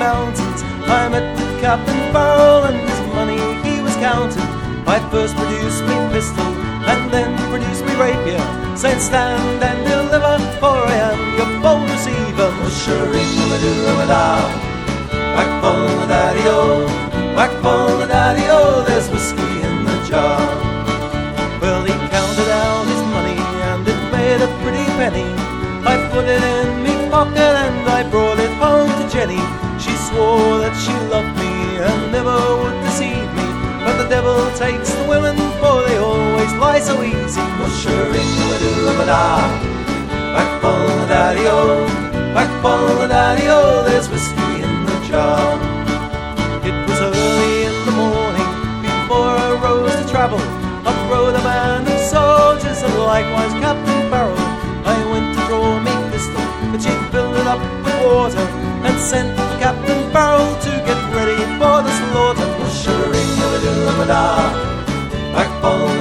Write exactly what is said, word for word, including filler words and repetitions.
mountains, I met with Captain Farrell and his money he was counting. I first produced me pistol and then produced me rapier, saying stand and deliver, for I am your bold receiver. Mushering-a-doo-a-da, whack-ball-a-daddy-o, whack-ball-a-daddy-o, there's whiskey in the jar. Well, he counted out his money and it made a pretty penny. I put it in me pocket and I brought it home to Jenny. She swore that she loved me and never would deceive me, but the devil takes the women, for they always lie so easy. Mushering-a-doo-a-da, whack-ball-a-daddy-o, whack-ball-a-daddy-o, there's whiskey in the jar. It was early in the morning before I rose to travel. Up rode a band of soldiers and likewise Captain Farrell. I went to draw me pistol, but she filled it up with water and sent Captain Farrell to get ready for the slaughter. Mushering-a-doo-a-da, whack-ball